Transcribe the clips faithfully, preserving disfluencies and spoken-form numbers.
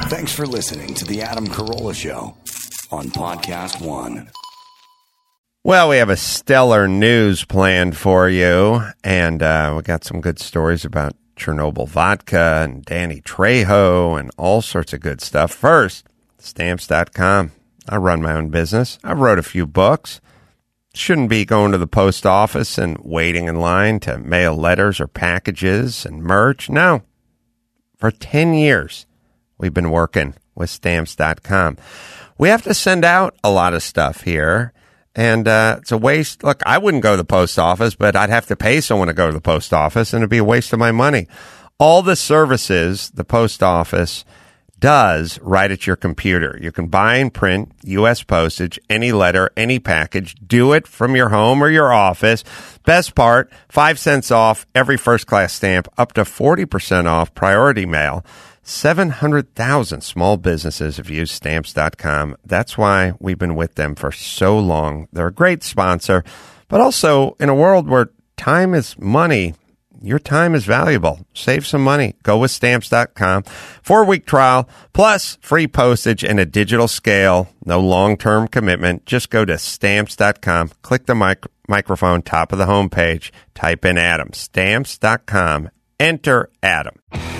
Thanks for listening to The Adam Carolla Show on Podcast One. Well, we have a stellar news planned for you, and uh, we got some good stories about Chernobyl vodka and Danny Trejo and all sorts of good stuff. First, Stamps dot com. I run my own business. I wrote a few books. Shouldn't be going to the post office and waiting in line to mail letters or packages and merch. No. For ten years, we've been working with Stamps dot com. We have to send out a lot of stuff here. And uh, it's a waste. Look, I wouldn't go to the post office, but I'd have to pay someone to go to the post office, and it'd be a waste of my money. All the services the post office does right at your computer. You can buy and print U S postage, any letter, any package. Do it from your home or your office. Best part, five cents off every first-class stamp, up to forty percent off priority mail. seven hundred thousand small businesses have used Stamps dot com. That's why we've been with them for so long. They're a great sponsor, but also in a world where time is money, your time is valuable. Save some money. Go with Stamps dot com. Four-week trial, plus free postage and a digital scale. No long-term commitment. Just go to Stamps dot com. Click the mic- microphone, top of the homepage. Type in Adam. Stamps dot com. Enter Adam.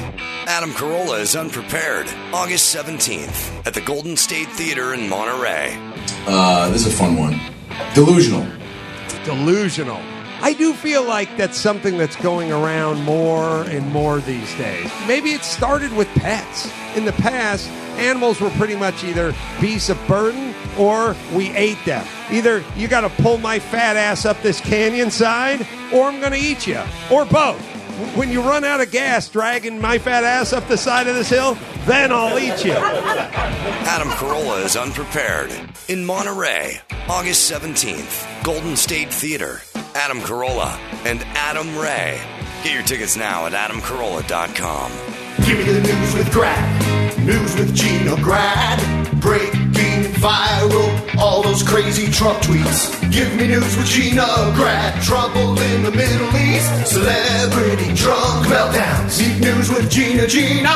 Adam Carolla is Unprepared, August seventeenth at the Golden State Theater in Monterey. Uh, this is a fun one. Delusional. Delusional. I do feel like that's something that's going around more and more these days. Maybe it started with pets. In the past, animals were pretty much either beasts of burden or we ate them. Either you got to pull my fat ass up this canyon side or I'm going to eat you, or both. When you run out of gas dragging my fat ass up the side of this hill, then I'll eat you. Adam Carolla is Unprepared in Monterey, August seventeenth, Golden State Theater. Adam Carolla and Adam Ray. Get your tickets now at adam carolla dot com. Give me the news with Grad. News with Gina Grad. Breaking, viral, all those crazy Trump tweets. Give me news with Gina Grad. Trouble in the Middle East. Celebrity drunk meltdowns. Deep news with Gina, Gina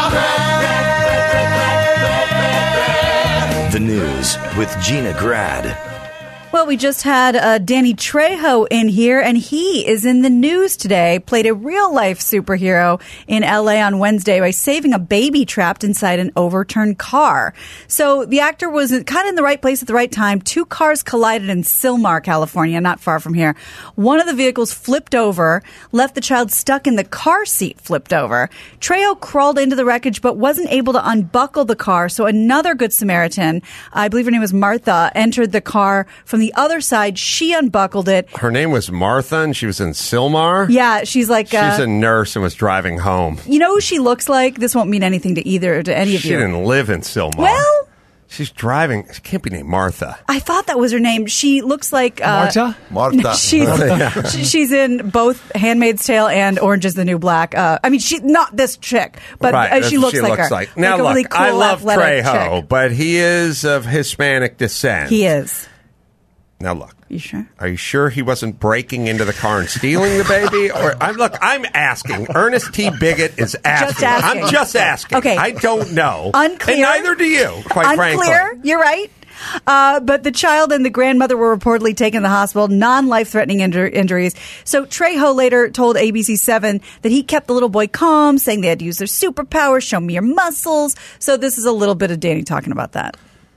Grad. The news with Gina Grad. Well, we just had uh, Danny Trejo in here, and he is in the news today. Played a real-life superhero in L A on Wednesday by saving a baby trapped inside an overturned car. So the actor was kind of in the right place at the right time. Two cars collided in Sylmar, California, not far from here. One of the vehicles flipped over, left the child stuck in the car seat flipped over. Trejo crawled into the wreckage but wasn't able to unbuckle the car, so another Good Samaritan, I believe her name was Martha, entered the car from the other side. She unbuckled it. Her name was Martha, and she was in Sylmar? Yeah, she's like... She's uh, a nurse and was driving home. You know who she looks like? This won't mean anything to either, to any of she you. She didn't live in Sylmar. Well... She's driving. She can't be named Martha. I thought that was her name. She looks like... Uh, Marta? Martha. She's, yeah. she's in both Handmaid's Tale and Orange is the New Black. Uh, I mean, she not this chick, but right, uh, she looks she like looks her. Like. Now, like a look, really cool, I love Trejo, chick. But he is of Hispanic descent. He is. Now, look. You sure? Are you sure he wasn't breaking into the car and stealing the baby? Or I'm look, I'm asking. Ernest T. Bigot is asking. Just asking. I'm just asking. Okay. I don't know. Unclear. And neither do you, quite Unclear. frankly. You're right. Uh, but the child and the grandmother were reportedly taken to the hospital, non-life-threatening injur- injuries. So Trejo later told A B C seven that he kept the little boy calm, saying they had to use their superpowers, show me your muscles. So this is a little bit of Danny talking about that.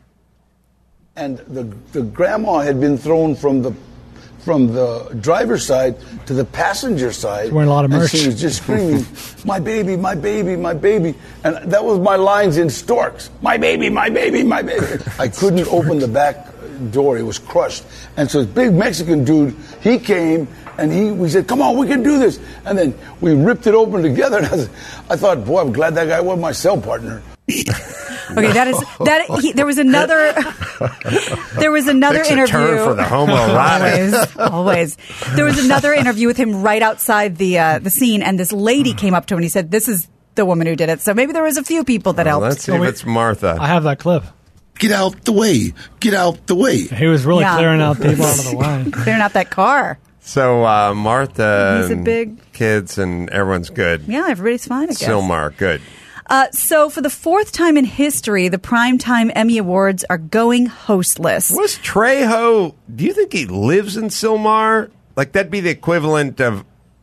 And the the grandma had been thrown from the from the driver's side to the passenger side. She's wearing a lot of merch. And she was just screaming, "My baby, my baby, my baby!" And that was my lines in Storks. My baby, my baby, my baby. I couldn't open the back door; it was crushed. And so this big Mexican dude, he came and he we said, "Come on, we can do this." And then we ripped it open together. And I, was, I thought, boy, I'm glad that guy was my cell partner. Okay, that is that. He, there was another. There was another Takes interview. A turn for the homoerotic. Always, always. There was another interview with him right outside the uh, the scene, and this lady came up to him and he said, "This is the woman who did it." So maybe there was a few people that well, helped. Let's see if it's Martha. I have that clip. Get out the way. Get out the way. He was really Yeah. clearing out people out of the way. Clearing out that car. So uh, Martha, He's a and big- kids, and everyone's good. Yeah, everybody's fine. I guess. Sylmar, good. Uh, so for the fourth time in history, the Primetime Emmy Awards are going hostless. Was Trejo, do you think he lives in Sylmar? Like, that'd be the equivalent of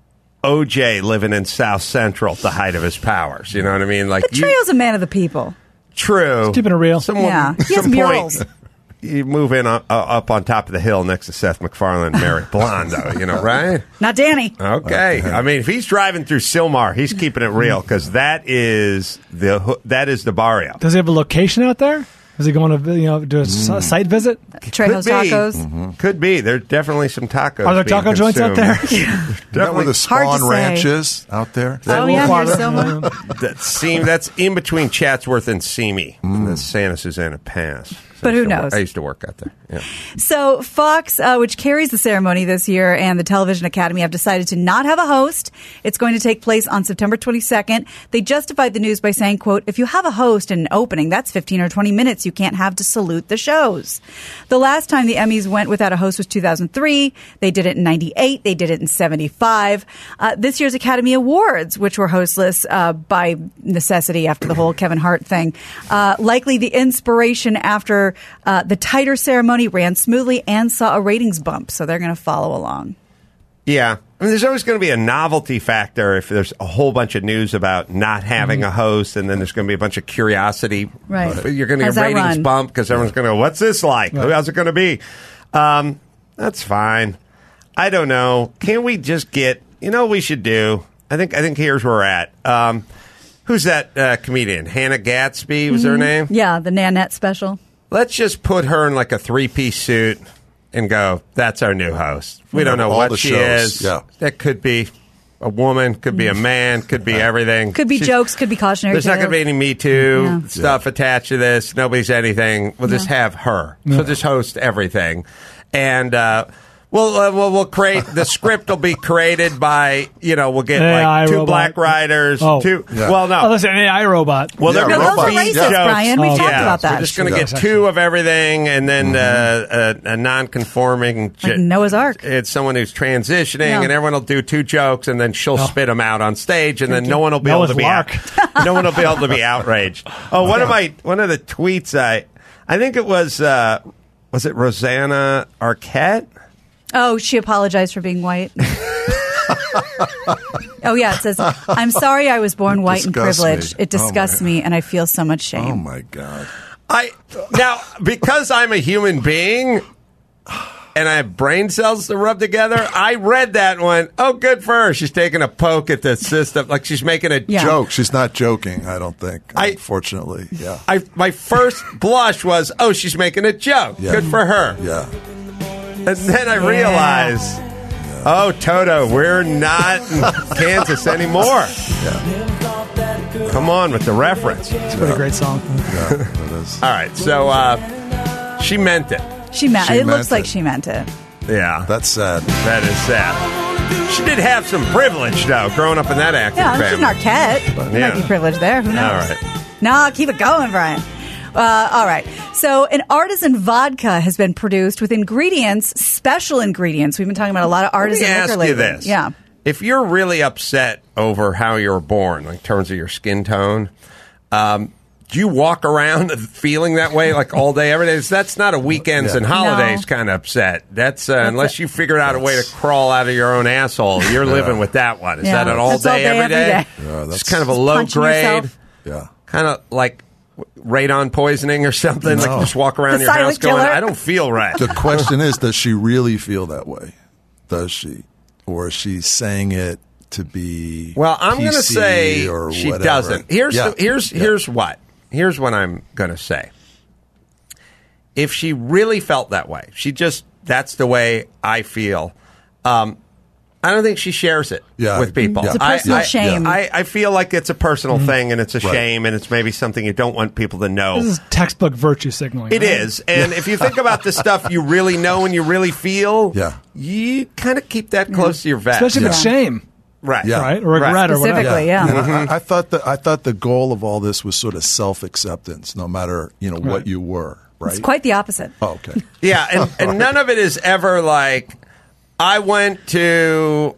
O J living in South Central at the height of his powers. You know what I mean? Like, But Trejo's a man of the people. True. Keeping it real. Someone, Yeah. He has some murals. point, you move in uh, up on top of the hill next to Seth MacFarlane and Mary Blondo, you know, right? Not Danny. Okay. I mean, if he's driving through Sylmar, he's keeping it real because that is the that is the barrio. Does he have a location out there? Is he going to you know do a s- site visit? Trejo's Could be. Tacos. Mm-hmm. Could be. There's definitely some tacos. Are there being taco joints out consumed. there? Isn't that where the Hard to Spawn say. Ranch is out there? Oh, yeah, near Selma. That seem that's in between Chatsworth and Simi, mm. the Santa Susana Pass. But I who used to knows? work- I used to work out there. Yeah. So Fox, uh, which carries the ceremony this year, and the Television Academy have decided to not have a host. It's going to take place on September twenty-second. They justified the news by saying, quote, if you have a host and an opening, that's fifteen or twenty minutes you can't have to salute the shows. The last time the Emmys went without a host was two thousand three. They did it in ninety-eight. They did it in seventy-five. Uh, this year's Academy Awards, which were hostless uh, by necessity after the whole Kevin Hart thing, uh, likely the inspiration after uh, the tighter ceremony ran smoothly and saw a ratings bump. So they're going to follow along. Yeah. I mean, there's always going to be a novelty factor if there's a whole bunch of news about not having Mm-hmm. a host, and then there's going to be a bunch of curiosity. Right. You're going to How's get that ratings run? bump because everyone's going to go, what's this like? Right. How's it going to be? Um, that's fine. I don't know. Can't we just get, you know what we should do? I think, I think here's where we're at. Um, who's that uh, comedian? Hannah Gatsby was her name? Yeah, the Nanette special. Let's just put her in like a three-piece suit and go, that's our new host. We don't know All what the she shows, is. yeah. That could be a woman, could be a man, could be everything. Could be She's- jokes, could be cautionary There's not going to be tales. any Me Too Yeah. stuff attached to this. Nobody's anything. We'll just have her. So just host everything. And uh, we'll, uh, we'll we'll create, the script will be created by, you know, we'll get A I like two robot. black writers. Oh. Two, Yeah. Well, no. Oh, listen, an A I robot. Well, Yeah, they're No, those are going to racist, be jokes. Brian. We've Oh, talked yeah, about that. We're just going to Yeah. get two of everything, and then uh, a, a non-conforming. Like Noah's Ark. It's someone who's transitioning, Yeah. and everyone will do two jokes, and then she'll Oh. spit them out on stage, and then Thank no you. one will be Noah's able to be Ark. out, no one will be able to be outraged. Oh, one of my one of the tweets I I think it was uh, was it Rosanna Arquette? Oh, she apologized for being white. Oh, yeah. It says, I'm sorry I was born white and disgusts me. privileged. It disgusts Oh, my- me, and I feel so much shame. Oh my God! I now because I'm a human being. And I have brain cells to rub together. I read that one. Oh, good for her. She's taking a poke at the system, like she's making a Yeah. Joke. She's not joking. I don't think. I- Unfortunately, yeah. I my first blush was, oh, she's making a joke. Yeah. Good for her. Yeah. And then I realized, oh, Toto, we're not in Kansas anymore. Come on with the reference. It's a great song. Yeah. It is. All right, so uh, she meant it. She meant She it. meant Looks like it. she meant it. Yeah, That's sad. that is sad. She did have some privilege, though, growing up in that acting Yeah, family. she's an Arquette. There Yeah. might be privilege there. Who knows? All right. No, keep it going, Brian. Uh, all right. So, an artisan vodka has been produced with ingredients, special ingredients. We've been talking about a lot of artisan Let me liquor ask lately. you this. Yeah. If you're really upset over how you were born, like in terms of your skin tone, um, do you walk around feeling that way like all day, every day? That's not a weekends Yeah. and holidays No. kind of upset. That's, uh, unless it. you figured out a way to crawl out of your own asshole. You're living with that one. Is Yeah. that an all That's all day, day, every every day? day. Yeah, It's that's- kind of a low Punching grade, yourself. Yeah. kind of like radon poisoning or something. Like No. you just walk around The your house silent going, killer. I don't feel right. The question is, does she really feel that way? Does she, or is she saying it to be? Well, I'm going to P C say or she whatever? doesn't. Here's Yeah. the, here's Yeah. here's what. Here's what I'm going to say. If she really felt that way, she just that's the way I feel. Um, I don't think she shares it Yeah. with people. It's a I- personal I, shame. I, I feel like it's a personal Mm-hmm. thing, and it's a Right. shame, and it's maybe something you don't want people to know. This is textbook virtue signaling. It right? is, and if you think about the stuff you really know and you really feel, Yeah. you kind of keep that close to your vest, Especially if it's Yeah. shame, right? Yeah. right? Or regret or whatever. Specifically, yeah. And I, I thought that I thought the goal of all this was sort of self acceptance, no matter you know Right. what you were. Right. It's quite the opposite. Oh, okay. Yeah, and, and none of it is ever like, I went to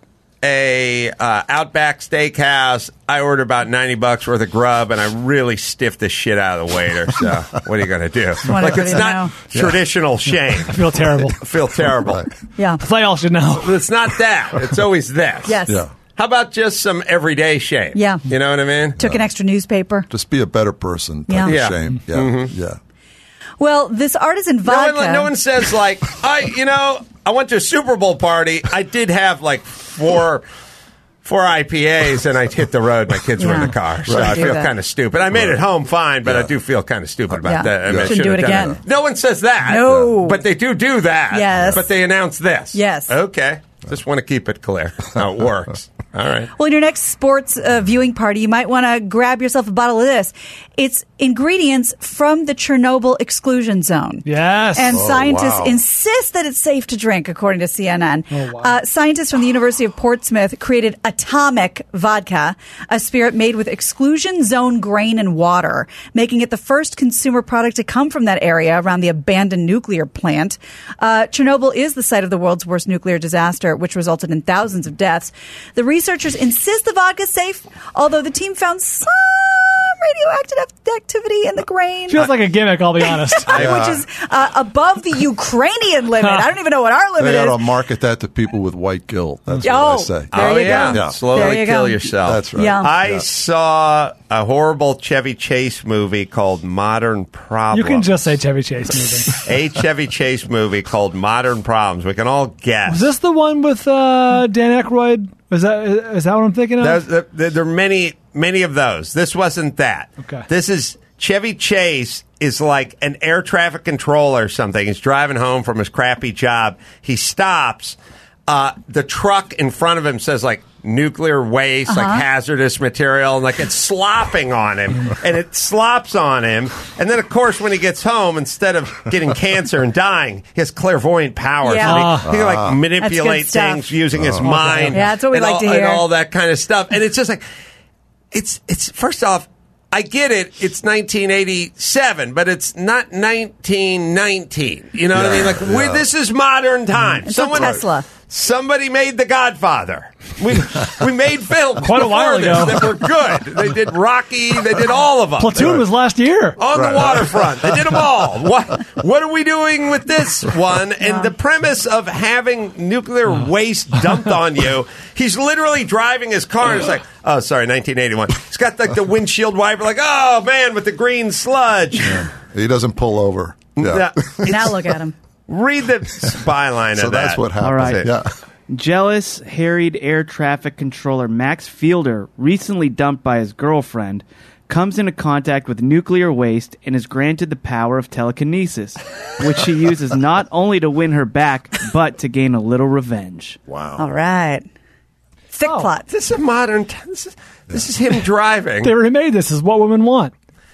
a uh, Outback Steakhouse. I ordered about ninety bucks worth of grub, and I really stiffed the shit out of the waiter. So what are you going to do? Like, it's not know. traditional shame. I feel terrible. I feel terrible. Yeah. They all should know. It's not that. It's always this. Yes. Yeah. How about just some everyday shame? Yeah. You know what I mean? Took an extra newspaper. Just be a better person. Type Yeah. of Yeah. shame. Yeah. Mm-hmm. Yeah. Well, this artisan No vodka. one, no one says, like, I, you know, I went to a Super Bowl party. I did have, like, four... Four I P As, and I hit the road. My kids were in Yeah. the car, so Right. I Do feel that. kind of stupid. I made it home fine, but Yeah. I do feel kind of stupid about Yeah. that. I mean, I Shouldn't should do have it done again. No one says that. No. But they do do that. Yes. But they announce this. Yes. Okay. Just want to keep it clear how it works. All right. Well, in your next sports uh, viewing party, you might want to grab yourself a bottle of this. It's ingredients from the Chernobyl exclusion zone. Yes. And Oh, scientists wow. insist that it's safe to drink, according to C N N. Oh, wow. uh, scientists from the University of Portsmouth created Atomic Vodka, a spirit made with exclusion zone grain and water, making it the first consumer product to come from that area around the abandoned nuclear plant. Uh, Chernobyl is the site of the world's worst nuclear disaster, which resulted in thousands of deaths. The researchers insist the vodka is safe, although the team found some radioactive activity in the grain. Feels like a gimmick, I'll be honest. Which is uh, above the Ukrainian limit. I don't even know what our limit They ought to is. market that to people with white guilt. That's Oh, what I say. there oh, you yeah. go. Yeah. Slowly There you kill go. yourself. That's right. Yeah. I Yeah. saw a horrible Chevy Chase movie called Modern Problems. You can just say Chevy Chase movie. a Chevy Chase movie called Modern Problems. We can all guess. Was this the one with uh, Dan Aykroyd? Was that is that what I'm thinking of? There's, there, there are many, many of those. This wasn't that. Okay. This is Chevy Chase is like an air traffic controller or something. He's driving home from his crappy job. He stops. Uh, the truck in front of him says like nuclear waste, Uh-huh. like hazardous material, and like it's slopping on him, and it slops on him. And then, of course, when he gets home, instead of getting cancer and dying, he has clairvoyant powers. Yeah. And he, he can like manipulate That's good stuff. things using his mind. Yeah, that's what we and like all, to hear. And all that kind of stuff. And it's just like, it's it's first off, I get it. It's nineteen eighty-seven, but it's not nineteen nineteen. You know what I mean? Like we're, this is modern times. It's like Tesla. Somebody made The Godfather. We we made films Quite a while before this ago. that were good. They did Rocky. They did all of them. Platoon was last year. On the waterfront. They did them all. What what are we doing with this one? And the premise of having nuclear waste dumped on you, he's literally driving his car and it's like, oh, sorry, nineteen eighty-one. He's got like the windshield wiper like, oh, man, with the green sludge. He doesn't pull over. Yeah. Yeah. Now look at him. Read the byline So of that. that's what happens. All right. Yeah. Jealous, harried air traffic controller Max Fielder, recently dumped by his girlfriend, comes into contact with nuclear waste and is granted the power of telekinesis, which she uses not only to win her back, but to gain a little revenge. Wow. All right. Thick Oh. plot. This is a modern. T- this is this is him driving. They remade this. Is what women want.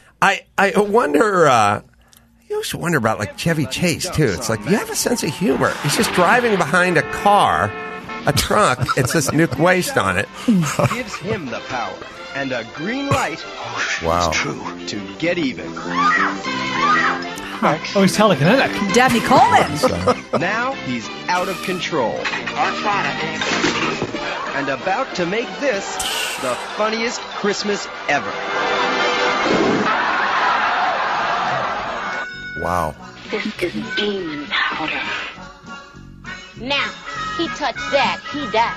I I wonder. Uh, you always wonder about like Chevy Chase too. It's like you have a sense of humor. He's just driving behind a car, a truck. It says nuke waste on it. Gives him the power and a green light Wow. to get even. Oh, he's telekinetic. Dabney Coleman. Now he's out of control. And about to make this the funniest Christmas ever. Wow. This is demon powder. Now, he touched that, he died.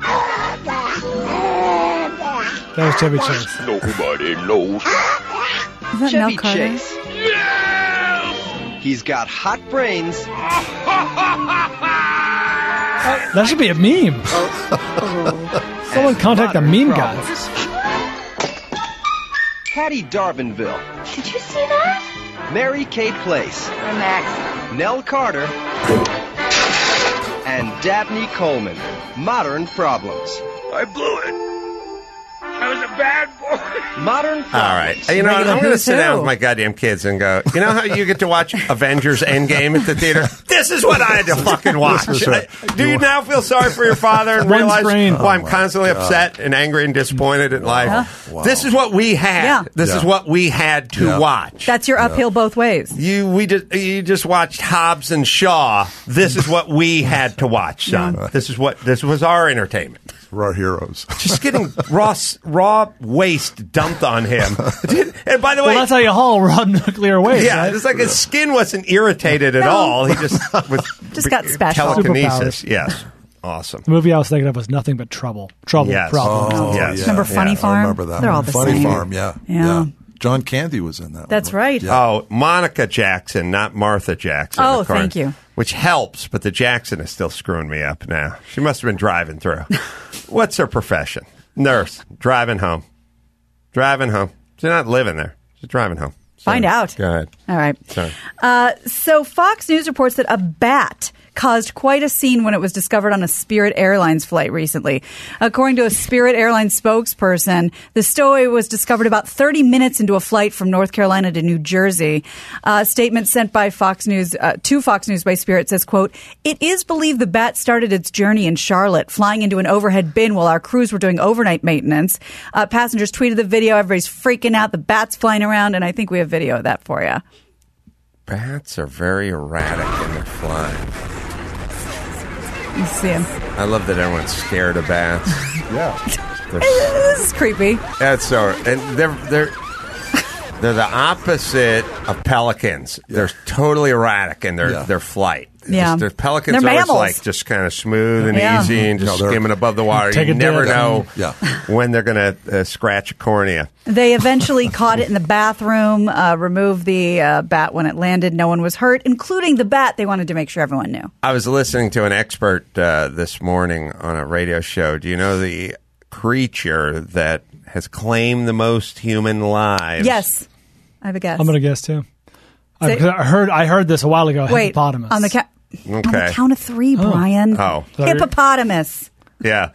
That was Chevy Chase. Nobody knows. Is that Chevy Nell Carter? Chase. He's got hot brains. That should be a meme. Someone contact the meme gods. Patty Darvinville. Did you see that? Mary Kay Place. Max. Nell Carter. And Dabney Coleman. Modern Problems. I blew it. I was a bad boy. Modern All right. You know, Regular I'm going to Who's sit down Who. with my goddamn kids and go, you know how you get to watch Avengers Endgame at the theater? This is what I had to fucking watch. This is right. Do you now feel sorry for your father and One realize screen. why I'm Oh, my constantly God. upset and angry and disappointed in life? Wow. This is what we had. Yeah. This Yeah. is what we had to Yeah. watch. That's your uphill both ways. You we just you just watched Hobbs and Shaw. This is what we had to watch, son. This is what this was our entertainment. We're our heroes. Just getting raw raw waste dumped on him. And by the way, Well, that's how you haul raw nuclear waste. yeah, right? it's like his skin wasn't irritated at No. all. He just was Just got special. telekinesis. Yes, awesome. The movie I was thinking of was nothing but trouble. Trouble. Yes. Problem. Oh, Yes. yeah. Remember Funny yeah, Farm? I remember that. They're all one. the Funny same. Farm, yeah. Yeah. John Candy was in that That's one. right. Yeah. Oh, Monica Jackson, not Martha Jackson. Oh, of course, thank you. Which helps, but the Jackson is still screwing me up now. She must have been driving through. What's her profession? Nurse. Driving home. Driving home. She's not living there. She's driving home. Find Sorry. out. Go ahead. All right. Sorry. Uh, so Fox News reports that a bat caused quite a scene when it was discovered on a Spirit Airlines flight recently. According to a Spirit Airlines spokesperson, the stowaway was discovered about thirty minutes into a flight from North Carolina to New Jersey. Uh, a statement sent by Fox News uh, to Fox News by Spirit says, quote, "It is believed the bat started its journey in Charlotte, flying into an overhead bin while our crews were doing overnight maintenance. Uh, passengers tweeted the video. Everybody's freaking out. The bat's flying around, and I think we have video of that for you." Bats are very erratic in their flying. You see him. I love that everyone's scared of bats. Yeah. They're, This is creepy. that's so, and they're they're they're the opposite of pelicans. They're totally erratic in their Yeah. their flight. Yeah. Just- their pelicans They're are always mammals. like just kind of smooth and Yeah. easy and just No, they're- skimming above the water. Take You a never dip. know Yeah. when they're going to uh, scratch a cornea. They eventually caught it in the bathroom, uh, removed the uh, bat when it landed. No one was hurt, including the bat. They wanted to make sure everyone knew. I was listening to an expert uh, this morning on a radio show. Do you know the creature that has claimed the most human lives? Yes. I have a guess. I'm going to guess too. I, Say- because I heard I heard this a while ago. Wait, Hippopotamus. on the, ca- on the Okay. count of three, Brian. Oh. Hippopotamus. Yeah.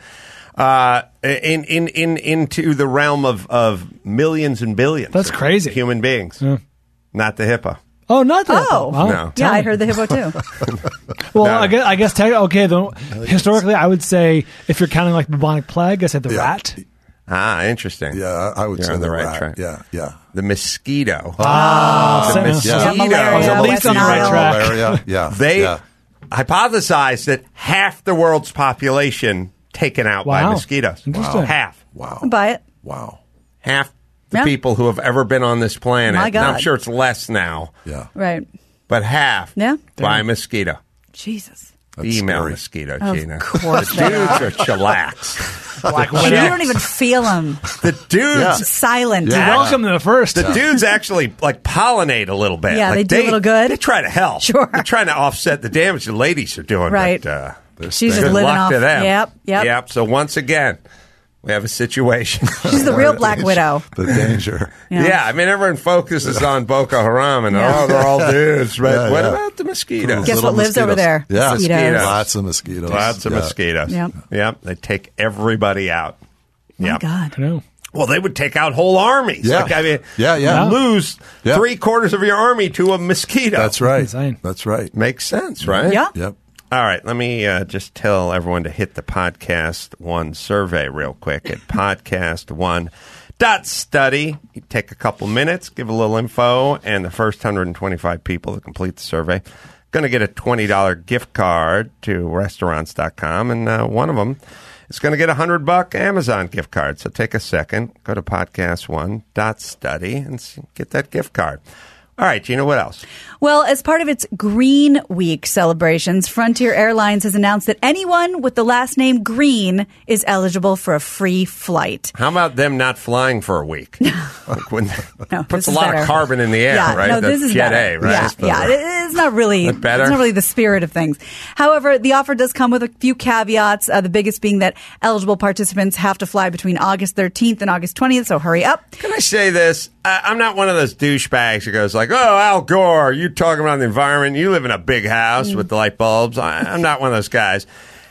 Uh, in, in, in, into the realm of, of millions and billions. That's of crazy. Human beings. Yeah. Not the hippo. Oh, not that. Oh. Wow. No. Yeah, Tell I me. heard the hippo too. Well, No. I guess, I guess tech, okay. Though historically, I would say if you're counting like bubonic plague, I said the Yeah. rat. Ah, interesting. Yeah, I I would You're say on the the right rat. track. Yeah, yeah. The mosquito. Ah, the so- mosquito. Yeah, malaria, is At a least on the right Nile. track. Malaria. Yeah. They yeah. hypothesized that half the world's population taken out by Wow. mosquitoes. Interesting. Half. Wow. Buy it. Wow. Half the Yeah. people who have ever been on this planet. My Now, I'm God. sure it's less now, Yeah. Right. but half Yeah. by mosquito. Jesus. That's Female scary. mosquito, Of Gina. course The they dudes are. are chillax. Like You don't even feel them. The dudes, Yeah. Silent. Yeah. Welcome to the first. the dudes actually like pollinate a little bit. Yeah, like, they do a little good. They try to help. Sure. They're trying to offset the damage the ladies are doing. Right. But, uh, She's just good living luck off. to them. Yep. Yep. Yep. So once again, we have a situation. She's the real Black Widow. The danger. Yeah. Yeah. I mean, everyone focuses on Boko Haram and, Yeah. oh, they're all dudes. But Yeah, what yeah. about the mosquitoes? Guess Little what lives over mosquitoes. there? Yeah. Mosquitoes. Lots of mosquitoes. Lots of Yeah. mosquitoes. Yep. Yep. They take everybody out. My Yep. God. I know. Well, they would take out whole armies. Yeah. Like, I mean, Yeah, yeah. you lose Yeah. three quarters of your army to a mosquito. That's right. Insane. That's right. Makes sense, right? Yeah. Yep. All right, let me uh, just tell everyone to hit the Podcast One survey real quick at podcast one dot study. You take a couple minutes, give a little info, and the first one hundred twenty-five people that complete the survey going to get a twenty dollars gift card to restaurants dot com, and uh, one of them is going to get a one hundred buck Amazon gift card. So take a second, go to podcast one dot study, and s- get that gift card. All right, Gina, what else? Well, as part of its Green Week celebrations, Frontier Airlines has announced that anyone with the last name Green is eligible for a free flight. How about them not flying for a week? Like when No, puts this a is lot better. of carbon in the air, Yeah, right? no, That's this is Jet better. A, right? Yeah, yeah, it's not really That better? It's not really the spirit of things. However, the offer does come with a few caveats. Uh, the biggest being that eligible participants have to fly between August thirteenth and August twentieth. So hurry up. Can I say this? I, I'm not one of those douchebags who goes like, "Oh, Al Gore, you talking about the environment? You live in a big house with the light bulbs." I, I'm not one of those guys.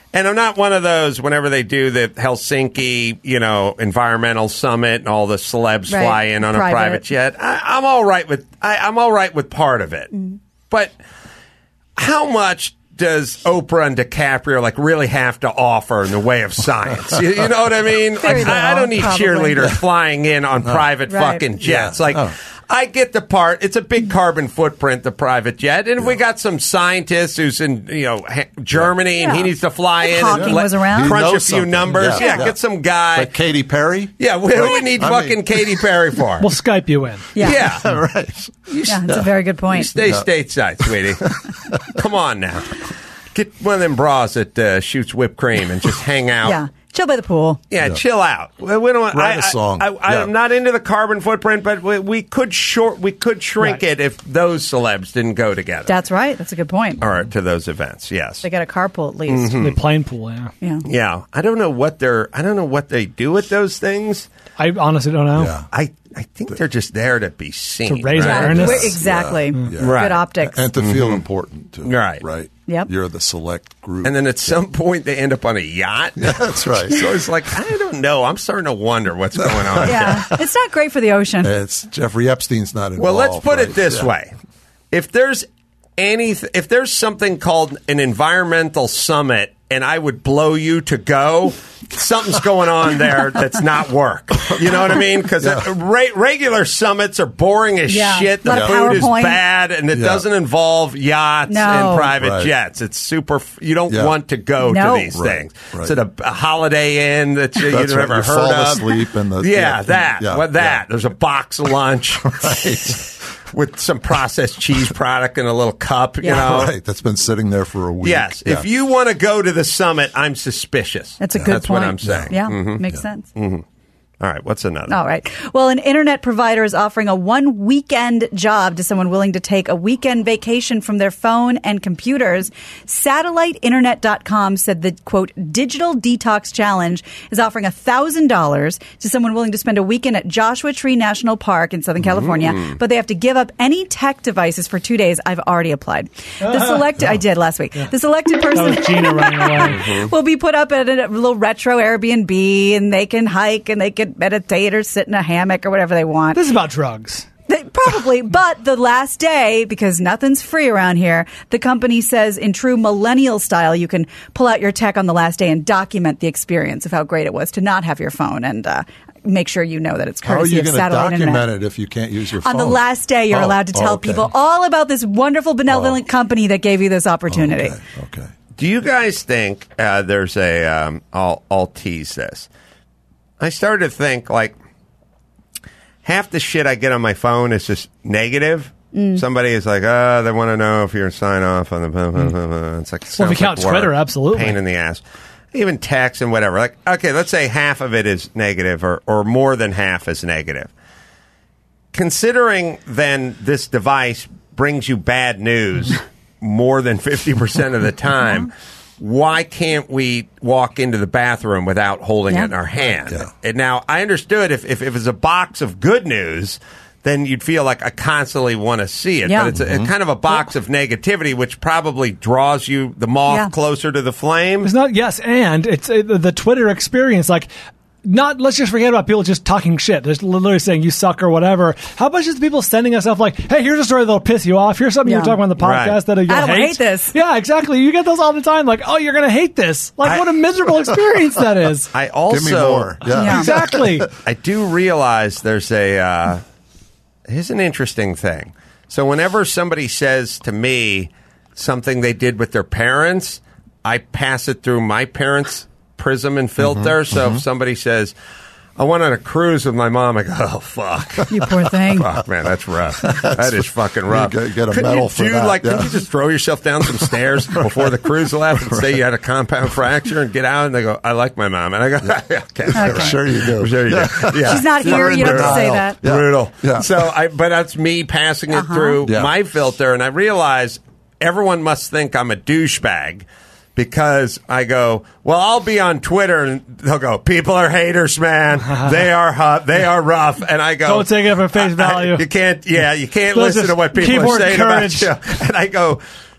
And I'm not one of those, whenever they do the Helsinki, you know, environmental summit and all the celebs Right. fly in on Private. a private jet. I, I'm all right with I, I'm all right with part of it. Mm-hmm. But how much does Oprah and DiCaprio like really have to offer in the way of science? You, you know what I mean? Very Like, I, I little, don't need probably. cheerleaders flying in on private Right. fucking jets. Yeah. Like, Oh. I get the part. It's a big carbon footprint, the private jet. And if we got some scientist who's in, you know, ha- Germany and he Yeah. needs to fly If in Hawking and let- was around. He crunch a knows few something. numbers. Yeah, Yeah, yeah. get some guy. Like Katy Perry? yeah, what do we need I fucking mean- Katy Perry for? We'll Skype you in. Yeah. yeah. right. Yeah, that's a very good You point. stay stateside, sweetie. Come on now. Get one of them bras that uh, shoots whipped cream and just hang out. Yeah. Chill by the pool. Yeah, chill out. We we don't want, Write I, a song. I, I, Yeah. I'm not into the carbon footprint, but we, we could short, we could shrink Right. it if those celebs didn't go together. That's right. That's a good point. or to those events. Yes. They got a carpool at least. Mm-hmm. The plane pool, yeah. Yeah. Yeah, I don't know what they're. I don't know what they do with those things. I honestly don't know. Yeah. I I think they're just there to be seen. To raise right? awareness. We're- Exactly. Yeah. Right. Good optics. And to feel important, too. Right. Right. Yep. You're the select group. And then at some point they end up on a yacht. Yeah, that's right. So it's like I don't know. I'm starting to wonder what's going on. yeah. It's not great for the ocean. It's Jeffrey Epstein's not involved. Well, let's put right? it this Yeah. way: if there's any, if there's something called an environmental summit, and I would blow you to go, something's going on there that's not work. You know what I mean? Because Yeah. re- regular summits are boring as Yeah. shit. The Lot of food is PowerPoint. bad, and it Yeah. doesn't involve yachts No. and private Right. jets. It's super. f- You don't Yeah. want to go No. to these Right. things. Right. It's at a, a Holiday Inn that you, That's you've right. never You heard fall of. asleep in the- yeah, yeah. that. Yeah. What that? Yeah. There's a box of lunch. With some processed cheese product in a little cup, you know. Right. That's been sitting there for a week. Yes. Yeah. If you want to go to the summit, I'm suspicious. That's a good That's point. what I'm saying. Yeah. Mhm. Makes sense. All right. What's another? All right. Well, an internet provider is offering a one weekend job to someone willing to take a weekend vacation from their phone and computers. satellite internet dot com said the, quote, digital detox challenge is offering one thousand dollars to someone willing to spend a weekend at Joshua Tree National Park in Southern California, but they have to give up any tech devices for two days. I've already applied. The selected, I did last week. The selected That person was Gina running away. will be put up at a little retro Airbnb, and they can hike and they can meditate or sit in a hammock or whatever they want. This is about drugs. They, probably, but the last day, because nothing's free around here, the company says in true millennial style, you can pull out your tech on the last day and document the experience of how great it was to not have your phone and uh, make sure you know that it's How are courtesy you of going to satellite document internet. it if you can't use your On phone? the last day, you're Oh, allowed to tell okay. people all about this wonderful, benevolent company that gave you this opportunity. Okay. Okay. Do you guys think uh, there's a? Um, I'll I'll tease this. I started to think like half the shit I get on my phone is just negative. Mm. Somebody is like, oh, they want to know if you're sign off on the. Blah, blah, blah, blah. It's like Well, if you sounds count like work. Twitter, absolutely. Pain in the ass. Even text and whatever. Like, okay, let's say half of it is negative, or or more than half is negative. Considering then this device brings you bad news more than fifty percent of the time, why can't we walk into the bathroom without holding Yeah. it in our hand? Yeah. And now, I understood if, if, if it's a box of good news, then you'd feel like I constantly want to see it. Yeah. But it's a, a kind of a box of negativity, which probably draws you, the moth, Yeah. closer to the flame. It's not, yes, and it's uh, the Twitter experience. Like, not, let's just forget about people just talking shit. They're literally saying you suck or whatever. How about just people sending us stuff like, hey, here's a story that'll piss you off. Here's something Yeah. you're talking about on the podcast Right. that you'll Adam will hate. hate this. Yeah, exactly. You get those all the time. Like, oh, you're going to hate this. Like, I- what a miserable experience that is. I also. Give me more. Yeah. Yeah. Exactly. I do realize there's a uh, here's an interesting thing. So whenever somebody says to me something they did with their parents, I pass it through my parents' prism and filter. Mm-hmm. So if somebody says, I went on a cruise with my mom, I go, oh, fuck. You poor thing. Fuck, man, that's rough. That is fucking rough. You get- get a Couldn't medal you for do, that, Like, yeah. couldn't you just throw yourself down some stairs before the cruise left and say you had a compound fracture and get out? And they go, I like my mom. And I go, okay. Okay. Sure you do. I'm sure you do. Yeah. She's not here. You're You in don't have to say denial. that. Yeah. Brutal. Yeah. So, I, but that's me passing it Uh-huh. through Yeah. my filter, and I realize everyone must think I'm a douchebag because I go, well, I'll be on Twitter, and they'll go, people are haters, man. They are hot. They are rough. And I go, Don't take it for face I- I- value. you can't. Yeah, you can't Let's listen to just what people are keyboard saying courage. about you. And I go,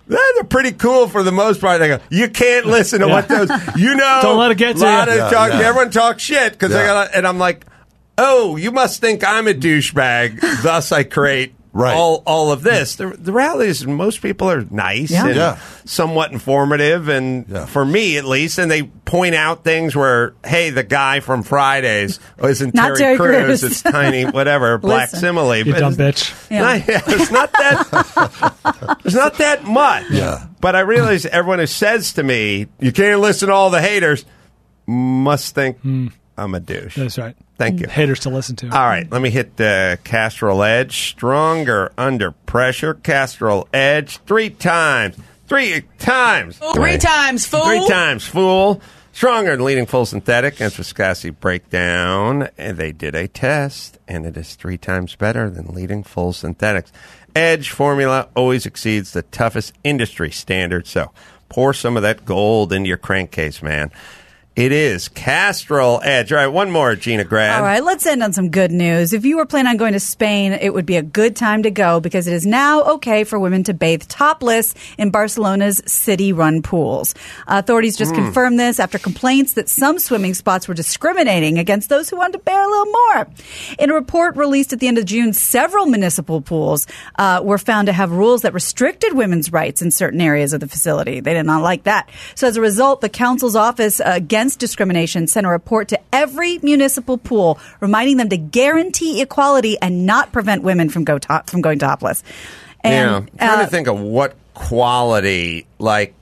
They're pretty cool for the most part. They go, you can't listen to Yeah. what those, you know. Don't let it get to lot you. of Yeah, talk, yeah. Everyone talks shit because Yeah. I got, and I'm like, oh, you must think I'm a douchebag. Thus, I create Right. all all of this. The, the reality is, most people are nice Yeah. and Yeah. somewhat informative, and Yeah. for me at least, and they point out things where, hey, the guy from Fridays isn't Not Terry, Terry Crews. Crews. It's tiny, whatever, black Listen. simile. You but dumb it's- bitch. Yeah. not- yeah, it's not that. It's not that much. Yeah. But I realize everyone who says to me, "You can't listen to all the haters," must think I'm a douche. That's right. Thank you. Haters to listen to. All right, let me hit the Castrol Edge. Stronger under pressure. Castrol Edge three times. Three times. Three times, fool. Three times, fool. Stronger than leading full synthetic against viscosity breakdown. And they did a test, and it is three times better than leading full synthetics. Edge formula always exceeds the toughest industry standards. So pour some of that gold into your crankcase, man. It is Castrol Edge. All right, one more, Gina Grad. All right, let's end on some good news. If you were planning on going to Spain, it would be a good time to go because it is now okay for women to bathe topless in Barcelona's city-run pools. Uh, authorities just confirmed this after complaints that some swimming spots were discriminating against those who wanted to bear a little more. In a report released at the end of June, several municipal pools uh, were found to have rules that restricted women's rights in certain areas of the facility. They did not like that. So as a result, the council's office uh, against discrimination sent a report to every municipal pool reminding them to guarantee equality and not prevent women from go top, from going topless. And, yeah, I'm trying uh, to think of what quality, like,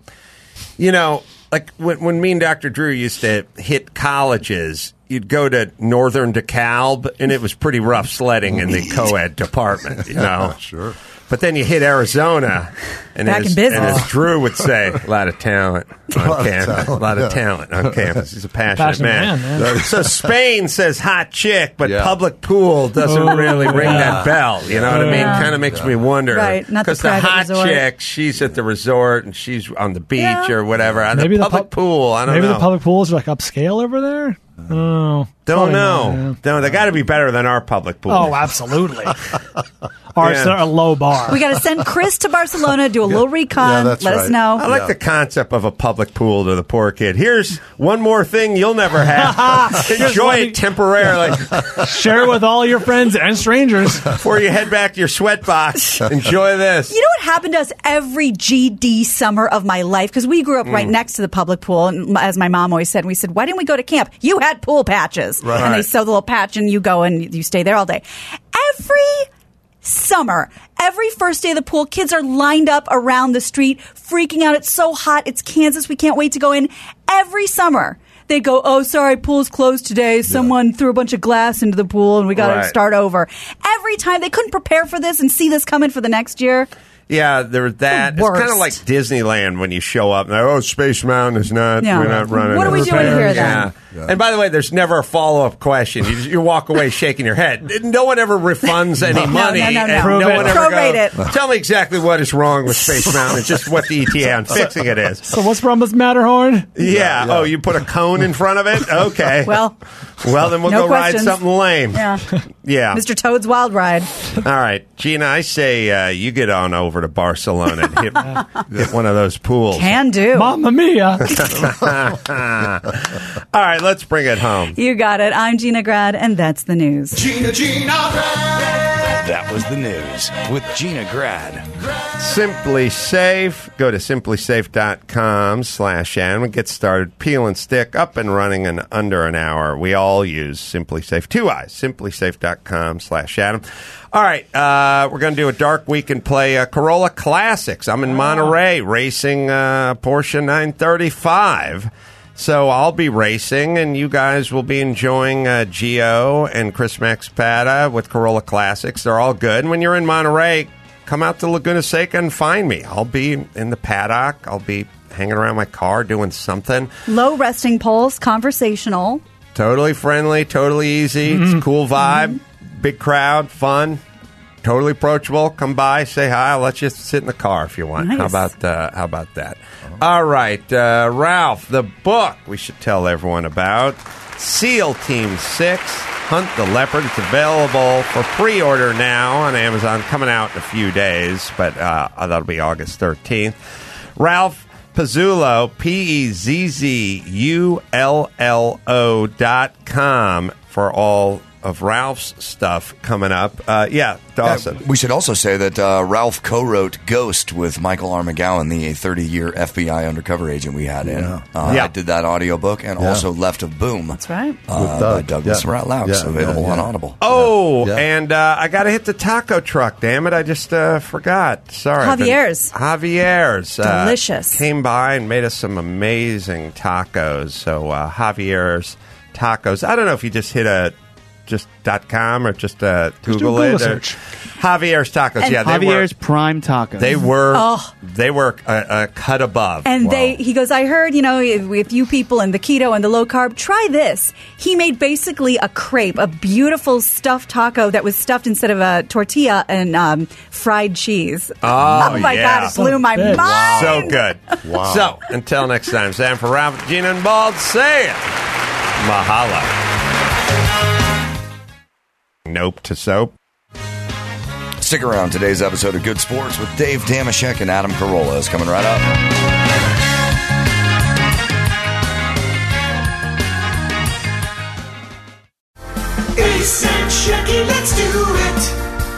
you know, like when, when me and Doctor Drew used to hit colleges, you'd go to Northern DeKalb, and it was pretty rough sledding in the co-ed department, you know. Sure. But then you hit Arizona, and, Back as, in business. and as Drew would say, a lot of talent on lot of campus. talent, a lot of yeah. talent on campus. He's a passionate, Passionate man. man, man. So Spain says hot chick, but Yeah. public pool doesn't Oh, really ring yeah. that bell. You know what I mean? Yeah. Kind of makes me wonder. Right, not the Because the, private hot resort. chick, she's at the resort and she's on the beach Yeah. or whatever. On Maybe the the public pub- pool, I don't Maybe know. the public pools are like upscale over there. Oh, don't probably know. not, yeah. No, they got to be better than our public pool. Oh, absolutely. Or it's Yeah. a low bar. we got to send Chris to Barcelona, do a little recon, Yeah, that's let us right. know. I like Yeah. the concept of a public pool to the poor kid. Here's one more thing you'll never have. Enjoy it temporarily Share it with all your friends and strangers. before you head back to your sweat box. Enjoy this. You know what happened to us every G D summer of my life? Because we grew up Mm. right next to the public pool. And m- as my mom always said, we said, why didn't we go to camp? You had pool patches. Right. And they sew the little patch and you go and you stay there all day. Every summer, every first day of the pool, kids are lined up around the street, freaking out. It's so hot. It's Kansas. We can't wait to go in. Every summer. They go, oh, sorry, pool's closed today. Someone threw a bunch of glass into the pool and we got to Right. start over. Every time they couldn't prepare for this and see this coming for the next year. Yeah, there was that. The It's kind of worst. like Disneyland when you show up and they're, oh, Space Mountain is not, Yeah. we're not running. What are we it." doing here then? Yeah. And by the way, there's never a follow-up question. You, just, you walk away shaking your head. No one ever refunds any No, money. no, no, no. and Prove no it. one ever Prorate goes, it. tell me exactly what is wrong with Space Mountain. It's just what the E T A on fixing it is. So what's wrong with Matterhorn? Yeah. Oh, you put a cone in front of it? Okay. Well, well, then we'll no go questions. ride something lame. Yeah. Yeah. Mister Toad's Wild Ride. All right, Gina, I say uh, you get on over to Barcelona and hit, hit one of those pools. Can do. Mamma mia. All right, let's bring it home. You got it. I'm Gina Grad, and that's the news. Gina, Gina Grad. That was the news with Gina Grad. Simply Safe. Go to simply safe dot com slash Adam and get started. Peel and stick up and running in under an hour. We all use Simply Safe. Two eyes. simply safe dot com slash Adam. All right, uh, we're going to do a dark week and play uh, Corolla Classics. I'm in Monterey racing uh, Porsche nine thirty-five. So I'll be racing, and you guys will be enjoying uh, Gio and Chris Max Pata with Corolla Classics. They're all good. And when you're in Monterey, come out to Laguna Seca and find me. I'll be in the paddock. I'll be hanging around my car doing something. Low resting pulse, conversational. Totally friendly, totally easy. It's a cool vibe. Big crowd, fun. Totally approachable. Come by, say hi. I'll let you sit in the car if you want. Nice. How about uh, how about that? All right, uh, Ralph, the book we should tell everyone about. SEAL Team Six. Hunt the Leopard. It's available for pre-order now on Amazon, coming out in a few days, but uh, that'll be August thirteenth. Ralph Pezzullo, P E Z Z U L L O dot com for all of Ralph's stuff coming up. Uh, yeah, Dawson. Uh, we should also say that uh, Ralph co-wrote Ghost with Michael R. McGowan, the thirty-year F B I undercover agent we had in. Yeah. Uh, Yeah. I did that audiobook and Yeah. also Left of Boom. That's right. Uh, With Doug. by Douglas Yeah. Rat-Loux, Yeah, available yeah, on yeah. Audible. Oh, Yeah. and uh, I got to hit the taco truck. Damn it! I just uh, forgot. Sorry. I've been- Javier's. Javier's. uh, Delicious. Came by and made us some amazing tacos. So uh, Javier's tacos. I don't know if you just hit a just dot com or just uh, Google, do a Google it. or- search. Javier's tacos. And yeah, they Javier's were. Prime Tacos. They were. Oh. They were a, a cut above. And Wow. they, he goes, I heard, you know, if, if you people in the keto and the low carb, try this. He made basically a crepe, a beautiful stuffed taco that was stuffed instead of a tortilla and um, fried cheese. Oh, my yeah. God, it blew my Good. mind. So good. Wow. So, until next time, Sam for Ralph, Gina, and Bald saying mahalo. Nope to soap. Stick around. Today's episode of Good Sports with Dave Damashek and Adam Carolla is coming right up. Ace and Shecky, let's do it.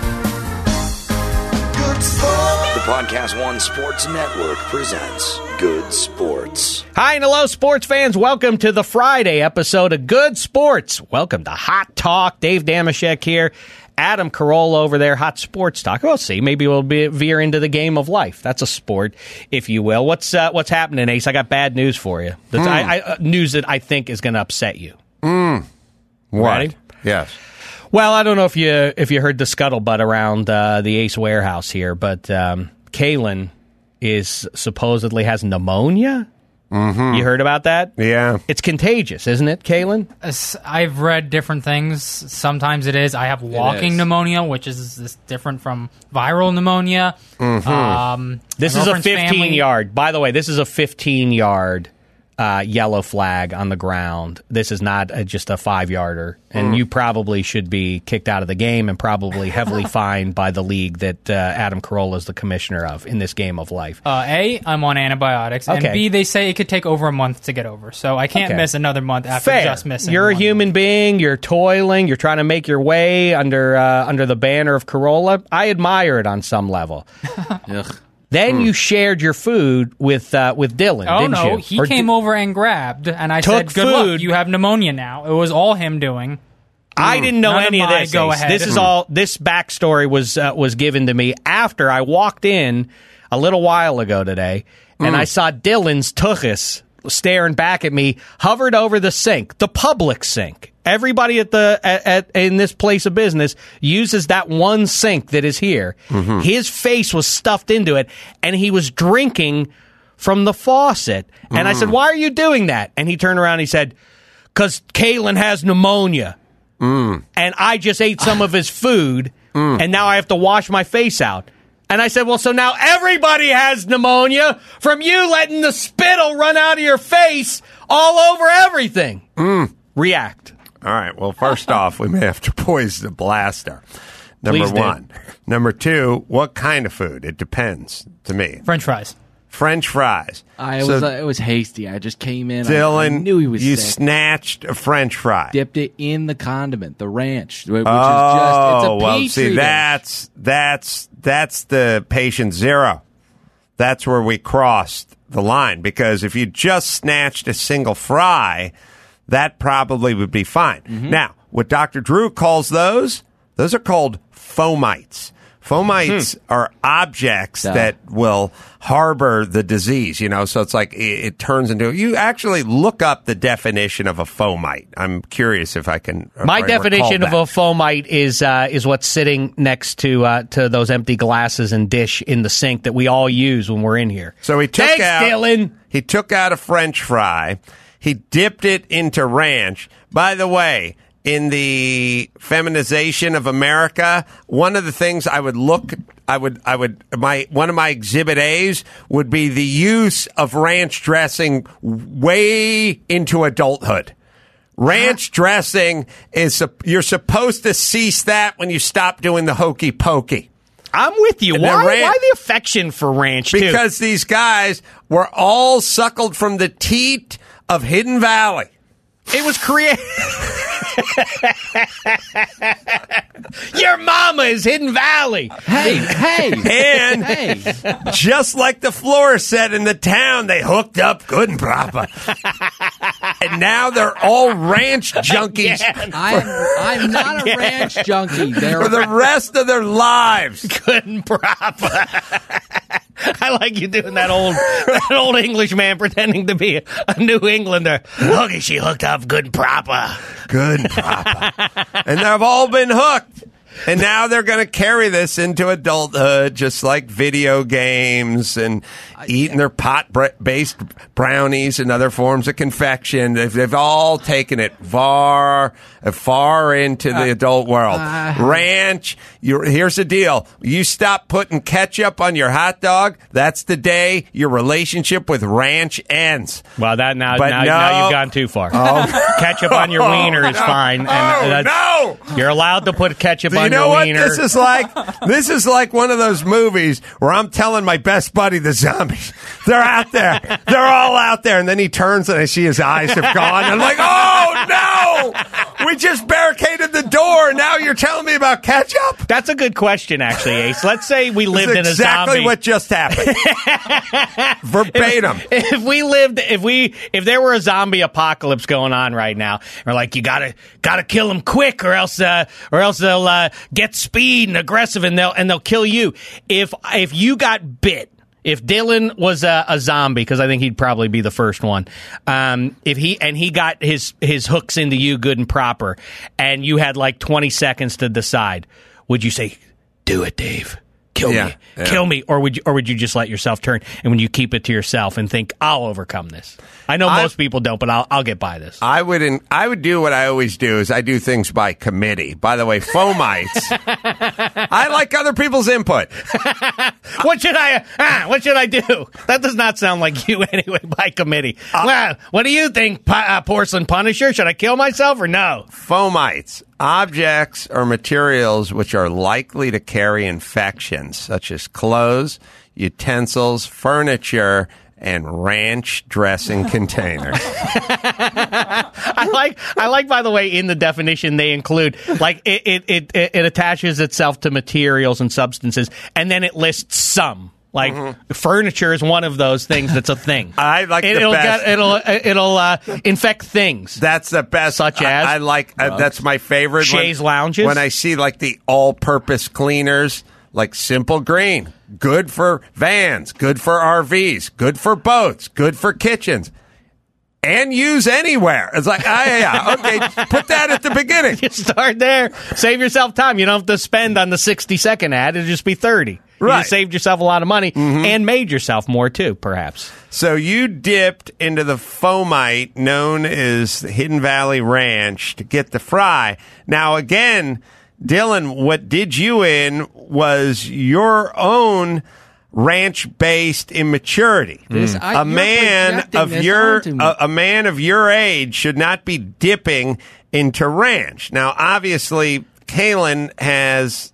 Good Sports. The Podcast One Sports Network presents Good Sports. Hi and hello, sports fans. Welcome to the Friday episode of Good Sports. Welcome to Hot Talk. Dave Damashek here. Adam Carolla over there, Hot Sports Talk. We'll see. Maybe we'll be, veer into the game of life. That's a sport, if you will. What's uh, what's happening, Ace? I got bad news for you. That's, Hmm. I, I, uh, news that I think is going to upset you. Mm. Ready? Yes. Well, I don't know if you if you heard the scuttlebutt around uh, the Ace warehouse here, but um, Kalen is supposedly has pneumonia. Mm-hmm. You heard about that? Yeah. It's contagious, isn't it, Kalen? As- I've read different things. Sometimes it is. I have walking is. pneumonia, which is, is different from viral pneumonia. Mhm. Um, This my is a girlfriend's fifteen family- yard. By the way, this is a fifteen yard uh, yellow flag on the ground. This is not a, just a five yarder, and Mm. you probably should be kicked out of the game and probably heavily fined by the league that uh, Adam Carolla is the commissioner of in this game of life. Uh, A, I'm on antibiotics, Okay. and B, they say it could take over a month to get over. So I can't Okay. miss another month after Fair. just missing. You're a one. human being. You're toiling. You're trying to make your way under uh, under the banner of Carolla. I admire it on some level. Then you shared your food with uh, with Dylan. Oh didn't no, you? he Or came di- over and grabbed, and I Took said, "Good luck. food. You have pneumonia now." It was all him doing. I didn't know None any of of my this. go Ace. ahead. This is all. This backstory was uh, was given to me after I walked in a little while ago today, and Mm. I saw Dylan's tuchus staring back at me, hovered over the sink, the public sink. Everybody at the at, at in this place of business uses that one sink that is here. Mm-hmm. His face was stuffed into it, and he was drinking from the faucet. And I Mm. said, "Why are you doing that?" And he turned around and he said, "'Cause Kalen has pneumonia." Mm. And I just ate some of his food, and now I have to wash my face out. And I said, well, so now everybody has pneumonia from you letting the spittle run out of your face all over everything. Mm. React. All right. Well, first off, we may have to poise the blaster. Number Please do. one. Number two, what kind of food? It depends to me. French fries. French fries. I So, was uh, it was hasty. I just came in. I- Dylan, I, knew he was you sick. snatched a French fry. Dipped it in the condiment, the ranch, which oh, is just it's a well, petri see, dish. that's that's that's the patient zero. That's where we crossed the line, because if you just snatched a single fry, that probably would be fine. Mm-hmm. Now, what Doctor Drew calls those, those are called fomites. Fomites Hmm. are objects Yeah. that will harbor the disease, you know, so it's like it, it turns into, you actually look up the definition of a fomite. I'm curious if I can. if My I recall definition of that. a fomite is uh, is what's sitting next to uh, to those empty glasses and dish in the sink that we all use when we're in here. So he took Thanks, out, Dylan. He took out a French fry. He dipped it into ranch. By the way, in the feminization of America, one of the things I would look, I would, I would, my one of my exhibit A's would be the use of ranch dressing way into adulthood. Ranch dressing is sup- you're supposed to cease that when you stop doing the hokey pokey. I'm with you. And Why, the ran- why the affection for ranch, too? Because these guys were all suckled from the teat of Hidden Valley. It was created. Your mama is Hidden Valley. Hey, hey. And hey. just like the floor said in the town, they hooked up good and proper. And now they're all ranch junkies. I'm, I'm not a ranch junkie. They're for the rest of their lives. Good and proper. I like you doing that old that old English man pretending to be a, a New Englander. Look, she hooked up good and proper. Good and proper. And they've all been hooked. And now they're going to carry this into adulthood, just like video games and eating their pot-based brownies and other forms of confection. They've, they've all taken it far, far into the adult world. Uh, Ranch, you're, here's the deal. You stop putting ketchup on your hot dog, that's the day your relationship with ranch ends. Well, that now, But now, no. now you've gone too far. Oh. Ketchup on your wiener is Oh, no. fine. And Oh, that's, no! You're allowed to put ketchup Do on you know your what wiener. this is like? This is like one of those movies where I'm telling my best buddy the zombies. They're out there. They're all out there. And then he turns and I see his eyes have gone. I'm like, oh, no! We just barricaded the door. Now you're telling me about ketchup? That's a good question, actually, Ace. Let's say we lived in a exactly zombie. what just happened. Verbatim. If, if we lived, if we, if there were a zombie apocalypse going on right now, we're like, you gotta, gotta kill them quick, or else, uh, or else they'll uh, get speed and aggressive, and they'll and they'll kill you. If if you got bit. If Dylan was a, a zombie, because I think he'd probably be the first one, um, if he and he got his his hooks into you good and proper, and you had like twenty seconds to decide, would you say, "Do it, Dave, kill Yeah, me, yeah. kill me," or would you, or would you just let yourself turn and when you keep it to yourself and think, "I'll overcome this"? I know I- most people don't, but I'll I'll get by this. I would in, I would do what I always do is I do things by committee. By the way, fomites. I like other people's input. What should I ah, what should I do? That does not sound like you anyway. By committee. Uh, well, what do you think, po- uh, Porcelain Punisher? Should I kill myself or no? Fomites. Objects or materials which are likely to carry infections, such as clothes, utensils, furniture, and ranch dressing containers. I like. I like. By the way, in the definition they include like it. It, it, it attaches itself to materials and substances, and then it lists some. Like Mm-hmm. furniture is one of those things that's a thing. I like it, the it'll best. Get, it'll it'll uh, infect things. That's the best. Such I- as? I, like. Uh, that's my favorite. Chaise when, lounges? When I see like the all-purpose cleaners, like Simple Green, good for vans, good for R Vs, good for boats, good for kitchens. And use anywhere. It's like, ah, yeah, yeah, okay, put that at the beginning. You start there. Save yourself time. You don't have to spend on the sixty second ad. It'll just be thirty. You Right. just saved yourself a lot of money and made yourself more too, perhaps. So you dipped into the fomite known as Hidden Valley Ranch to get the fry. Now, again, Dylan, what did you in was your own ranch-based immaturity. This- I- a you're man projecting of this your onto me. a, a man of your age should not be dipping into ranch. Now, obviously, Kalen has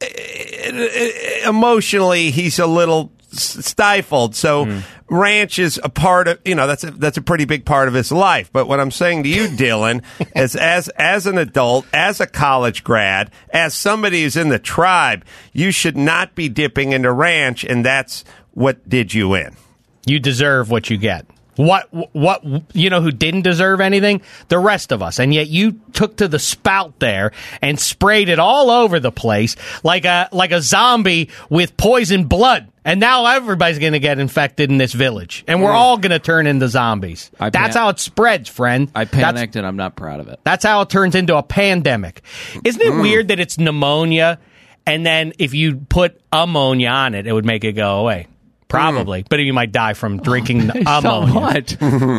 emotionally he's a little s- stifled, so ranch is a part of, you know, that's a, that's a pretty big part of his life. But what I'm saying to you, Dylan, is as as an adult, as a college grad, as somebody who's in the tribe, you should not be dipping into ranch, and that's what did you in. You deserve what you get. What, what, you know who didn't deserve anything? The rest of us. And yet you took to the spout there and sprayed it all over the place like a, like a zombie with poison blood. And now everybody's going to get infected in this village. And we're all going to turn into zombies. I That's pan- how it spreads, friend. I That's- panicked and I'm not proud of it. That's how it turns into a pandemic. Isn't it weird that it's pneumonia, and then if you put ammonia on it, it would make it go away? Probably. But you might die from drinking Based on ammonia. what?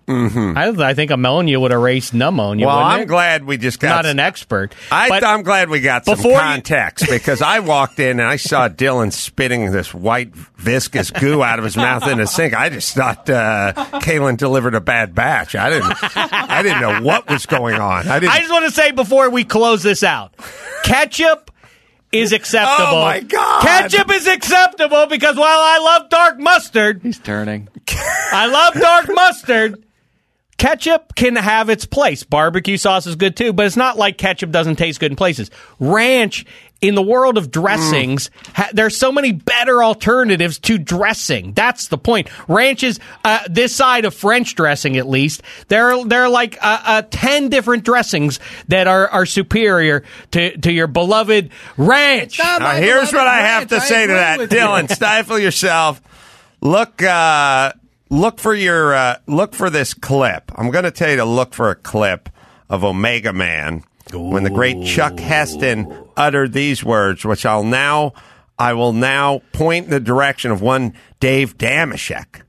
Mm-hmm. I, I think ammonia would erase pneumonia. Well, wouldn't I'm it? glad we just got not an expert. I, but I'm glad we got some before you- context because I walked in and I saw Dylan spitting this white viscous goo out of his mouth in a sink. I just thought uh, Kalen delivered a bad batch. I didn't. I didn't know what was going on. I didn't. I just want to say before we close this out, ketchup is acceptable. Oh my God! Ketchup is acceptable because while I love dark mustard, he's turning. I love dark mustard. Ketchup can have its place. Barbecue sauce is good too, but it's not like ketchup doesn't taste good in places. Ranch, in the world of dressings, mm. ha- there's so many better alternatives to dressing. That's the point. Ranch is uh, this side of French dressing, at least. There are, there are like uh, uh, ten different dressings that are, are superior to, to your beloved ranch. Now, here's what I have to say to that. Dylan, stifle yourself. Look, uh, look for your, uh, look for this clip. I'm going to tell you to look for a clip of Omega Man when the great Chuck Heston uttered these words, which I'll now, I will now point in the direction of one Dave Damashek.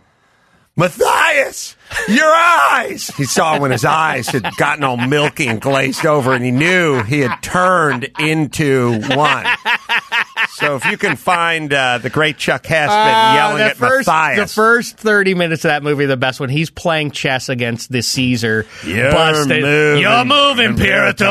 Matthias, your eyes! He saw when his eyes had gotten all milky and glazed over, and he knew he had turned into one. So if you can find uh, the great Chuck Heston uh, yelling the at first, Matthias. The first thirty minutes of that movie are the best when he's playing chess against the Caesar. You're busted. moving, You're moving, Imperator.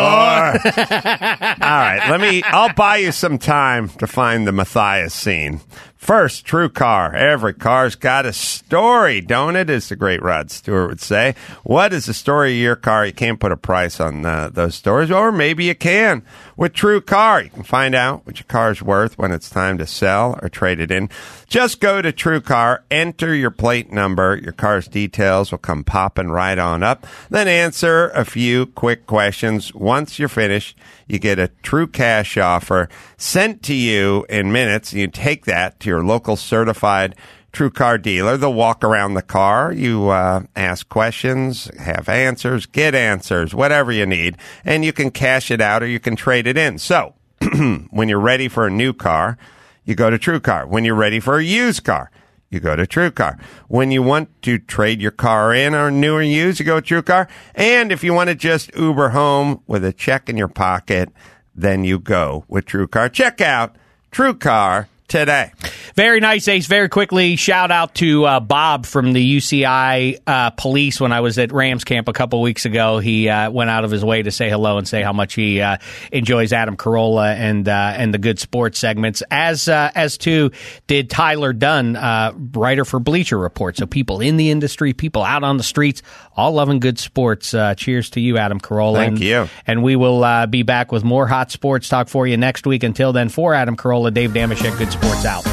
All right, let me, I'll buy you some time to find the Matthias scene. First, true car. Every car's got a story, don't it? As the great Rod Stewart would say. What is the story of your car? You can't put a price on uh, those stories, or maybe you can. With True Car, you can find out what your car's worth when it's time to sell or trade it in. Just go to True Car, enter your plate number. Your car's details will come popping right on up. Then answer a few quick questions. Once you're finished, you get a true cash offer sent to you in minutes. You take that to your local certified True Car dealer. They'll walk around the car. You uh, ask questions, have answers, get answers, whatever you need, and you can cash it out or you can trade it in. So when you're ready for a new car, you go to True Car. When you're ready for a used car, you go to True Car. When you want to trade your car in or new or used, you go to True Car. And if you want to just Uber home with a check in your pocket, then you go with True Car. Check out True Car today. Very nice, Ace. Very quickly, shout out to uh, Bob from the U C I uh, police when I was at Rams camp a couple weeks ago. He uh, went out of his way to say hello and say how much he uh, enjoys Adam Carolla and uh, and the good sports segments, as uh, as too did Tyler Dunn, uh, writer for Bleacher Report. So people in the industry, people out on the streets, all loving good sports. Uh, cheers to you, Adam Carolla. Thank and, you. And we will uh, be back with more hot sports talk for you next week. Until then, for Adam Carolla, Dave Damashek, Good Sports out.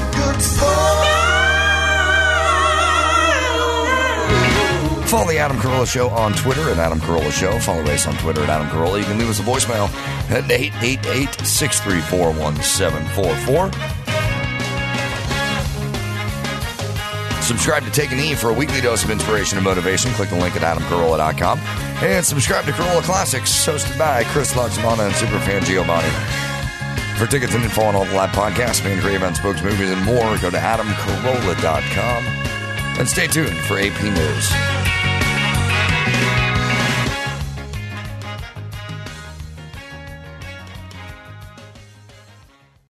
Follow the Adam Carolla Show on Twitter at Adam Carolla Show. Follow Race on Twitter at Adam Carolla. You can leave us a voicemail at eight eight eight, six three four, one seven four four. Subscribe to Take an E for a weekly dose of inspiration and motivation. Click the link at adam carolla dot com. And subscribe to Carolla Classics, hosted by Chris Laxmana and Superfan Giovanni. For tickets and info on all the live podcasts, fan great events, books, movies, and more, go to adam carolla dot com. And stay tuned for A P News.